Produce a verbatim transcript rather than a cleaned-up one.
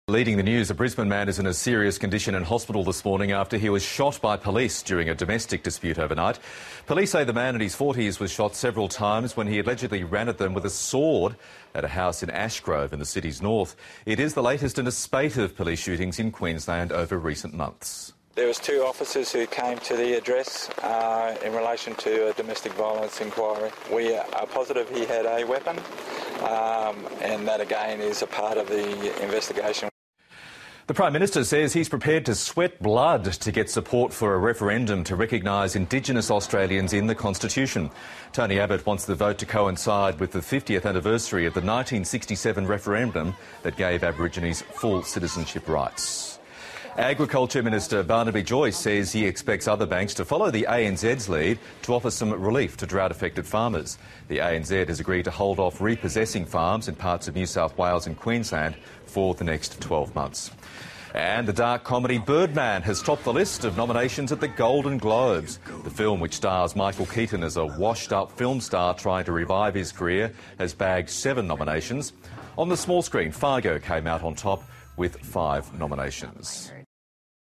Leading the news, a Brisbane man is in a serious condition in hospital this morning after he was shot by police during a domestic dispute overnight. Police say the man in his forties was shot several times when he allegedly ran at them with a sword at a house in Ashgrove in the city's north. It is the latest in a spate of police shootings in Queensland over recent months. There was two officers who came to the address uh, in relation to a domestic violence inquiry. We are positive he had a weapon, um, and that again is a part of the investigation. The Prime Minister says he's prepared to sweat blood to get support for a referendum to recognise Indigenous Australians in the Constitution. Tony Abbott wants the vote to coincide with the fiftieth anniversary of the nineteen sixty-seven referendum that gave Aborigines full citizenship rights. Agriculture Minister Barnaby Joyce says he expects other banks to follow the A N Z's lead to offer some relief to drought-affected farmers. The A N Z has agreed to hold off repossessing farms in parts of New South Wales and Queensland for the next twelve months. And the dark comedy Birdman has topped the list of nominations at the Golden Globes. The film, which stars Michael Keaton as a washed-up film star trying to revive his career, has bagged seven nominations. On the small screen, Fargo came out on top with five nominations.